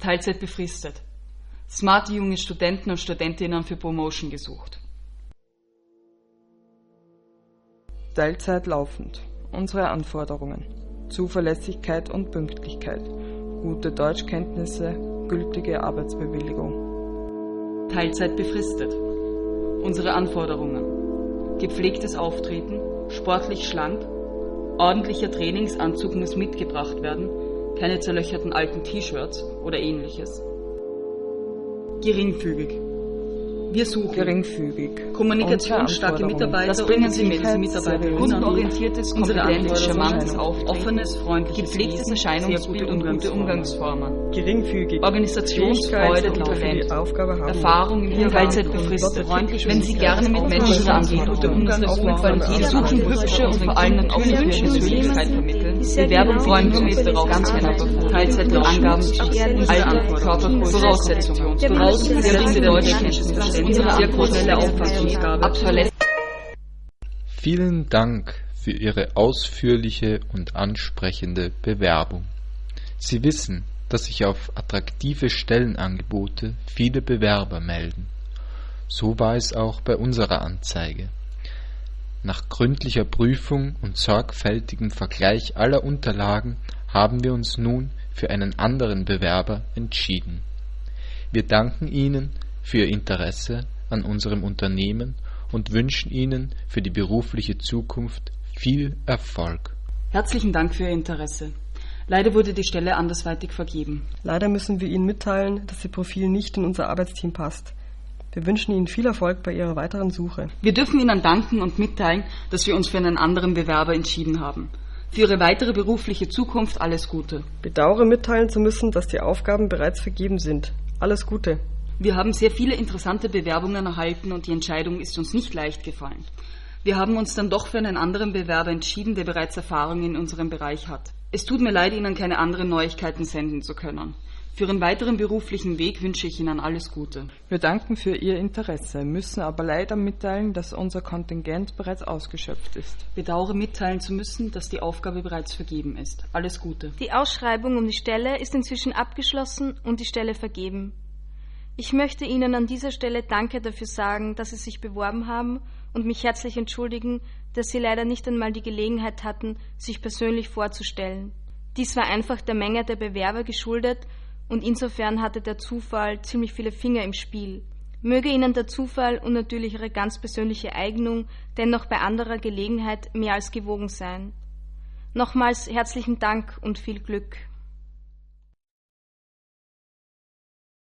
Teilzeit befristet. Smarte junge Studenten und Studentinnen für Promotion gesucht. Teilzeit laufend. Unsere Anforderungen: Zuverlässigkeit und Pünktlichkeit, gute Deutschkenntnisse, gültige Arbeitsbewilligung. Teilzeit befristet. Unsere Anforderungen: gepflegtes Auftreten, sportlich schlank, ordentlicher Trainingsanzug muss mitgebracht werden, keine zerlöcherten alten T-Shirts oder ähnliches. Geringfügig. Wir suchen Geringfügig. kommunikationsstarke Mitarbeiter, das bringen Sie mit, kundenorientiertes, kompetentes, charmantes Auftreten, offenes, freundliches, gepflegtes Erscheinungsbild und gute Umgangsformen. Geringfügig. Organisationsfreude und Talent, Erfahrung in Teilzeit befristet, wenn Sie gerne mit Menschen zusammenleben, gute Umgangsqualität suchen, hübsche und vor allem auch ihre Persönlichkeit vermitteln. Bewerbung freuen wir uns darauf, ganz Teilzeit Angaben, Alter, Voraussetzungen, geringe Deutschkenntnisse, unsere sehr schnelle Auffassungsgabe. Vielen Dank für Ihre ausführliche und ansprechende Bewerbung. Sie wissen, dass sich auf attraktive Stellenangebote viele Bewerber melden. So war es auch bei unserer Anzeige. Nach gründlicher Prüfung und sorgfältigem Vergleich aller Unterlagen haben wir uns nun für einen anderen Bewerber entschieden. Wir danken Ihnen für Ihr Interesse an unserem Unternehmen und wünschen Ihnen für die berufliche Zukunft viel Erfolg. Herzlichen Dank für Ihr Interesse. Leider wurde die Stelle andersweitig vergeben. Leider müssen wir Ihnen mitteilen, dass Ihr Profil nicht in unser Arbeitsteam passt. Wir wünschen Ihnen viel Erfolg bei Ihrer weiteren Suche. Wir dürfen Ihnen danken und mitteilen, dass wir uns für einen anderen Bewerber entschieden haben. Für Ihre weitere berufliche Zukunft alles Gute. Bedauere mitteilen zu müssen, dass die Aufgaben bereits vergeben sind. Alles Gute. Wir haben sehr viele interessante Bewerbungen erhalten und die Entscheidung ist uns nicht leicht gefallen. Wir haben uns dann doch für einen anderen Bewerber entschieden, der bereits Erfahrung in unserem Bereich hat. Es tut mir leid, Ihnen keine anderen Neuigkeiten senden zu können. Für Ihren weiteren beruflichen Weg wünsche ich Ihnen alles Gute. Wir danken für Ihr Interesse, müssen aber leider mitteilen, dass unser Kontingent bereits ausgeschöpft ist. Bedauere mitteilen zu müssen, dass die Aufgabe bereits vergeben ist. Alles Gute. Die Ausschreibung um die Stelle ist inzwischen abgeschlossen und die Stelle vergeben. Ich möchte Ihnen an dieser Stelle Danke dafür sagen, dass Sie sich beworben haben und mich herzlich entschuldigen, dass Sie leider nicht einmal die Gelegenheit hatten, sich persönlich vorzustellen. Dies war einfach der Menge der Bewerber geschuldet und insofern hatte der Zufall ziemlich viele Finger im Spiel. Möge Ihnen der Zufall und natürlich Ihre ganz persönliche Eignung dennoch bei anderer Gelegenheit mehr als gewogen sein. Nochmals herzlichen Dank und viel Glück.